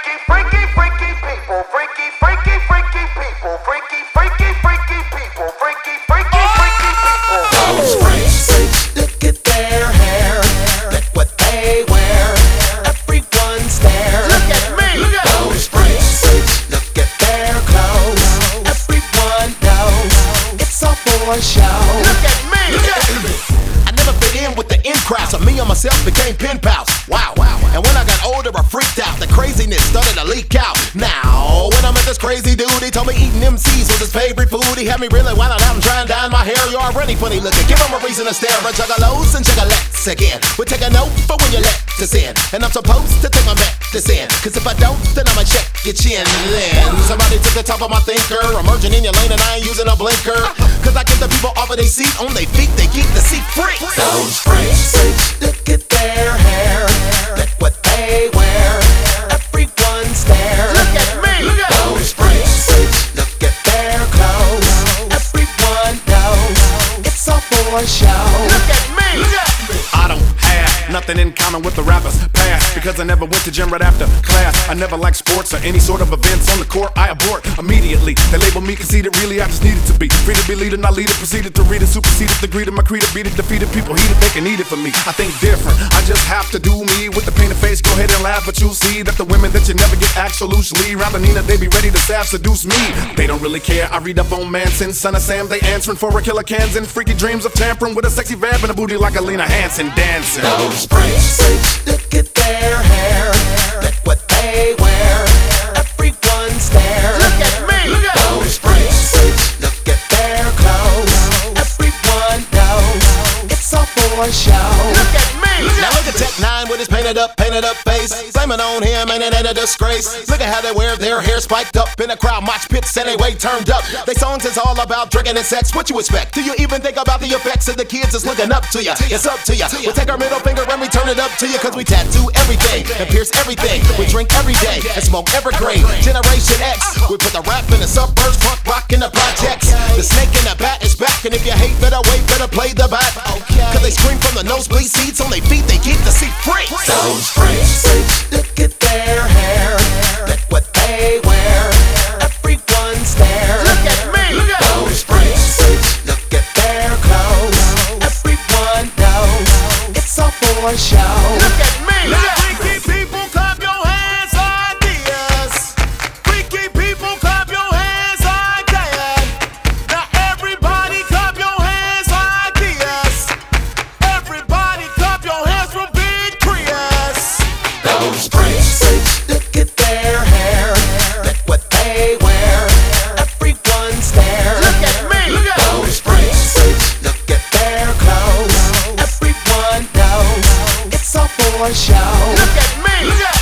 freaky, freaky, freaky people, freaky, freaky, freaky people, freaky, freaky, freaky people, freaky, freaky, freaky people. Those freaks, look at their hair, look what they wear. Everyone stares. Look at me. Look at those freaks, look at their clothes. Everyone knows it's all for show. Look at me. Look at me. I never fit in with the in crowd, so me and myself became pen pals. Wow. And when I got older, I freaked out. The craziness started to leak out. Now, when I met this crazy dude, he told me eating MCs was his favorite food. He had me really wild out and trying to dye my hair. You're already funny looking. Give him a reason to stare at juggalos and juggalettes again. We take a note for when you let us in. And I'm supposed to take my medicine. Cause if I don't, then I'ma check your chin. Then somebody took the top of my thinker, emerging in your lane and I ain't using a blinker. Cause I get the people off of their seat, on their feet, they keep the seat free. Those freaks, look at their hair, look what they wear. Everyone stares. Look at me. Look at those freaks, look at their clothes. Everyone knows it's all for show. Look at me. Look at me. I don't have nothing in common with the rappers past, because I never went to gym right after class. I never liked sports or any sort of events on the court. I abort immediately. They label me conceited, really I just needed to be free to be leader, not leader. Proceeded to read it, superseded the greed of my creed, beat it, defeated people heated, they can eat it for me. I think different, I just have to do me. With the painted face, go ahead and laugh, but you'll see that the women that you never get asked so loosely round the Nina, they be ready to stab, seduce me. They don't really care, I read up on Manson, son of Sam. They answering for a killer cans and freaky dreams of tampering with a sexy vamp and a booty like Alina Hansen dancing. Those freaks, look at their hair, look what they wear. Everyone stares. Look at me. Look at those freaks, look at their clothes. Everyone knows it's all for show. Look at me. Look Now at look at Tech 9 with his painted up face. Blaming on him, ain't it a disgrace? Look at how they wear their hair spiked up in a crowd, mosh pits and they way turned up. They songs is all about drinking and sex. What you expect? Do you even think about the effects of the kids that's looking up to you? It's up to you. We take our middle finger and we turn it up to you, cause we tattoo everything and pierce everything. We drink every day and smoke evergreen. Generation X, we put the rap in the suburbs, punk rock in the projects. The snake in the bat is back, and if you hate, better wait, better play the bat. Cause they scream from the nosebleed seats, on their feet they keep the seat free. Those freaks, look at their hair, look what they wear. Everyone stares. Look at me. Look at those freaks, look at their clothes. Everyone knows it's all for show. Look at me. Look at Freaky people, clap your hands like this. Freaky people, clap your hands like that. Now everybody clap your hands like this. Everybody clap your hands from Big Prius. Those freaks, look at their hair, look what they wear. Everyone stares. Look at me. Look at those freaks, look at their clothes. Everyone knows it's all for show. Look at me. Look at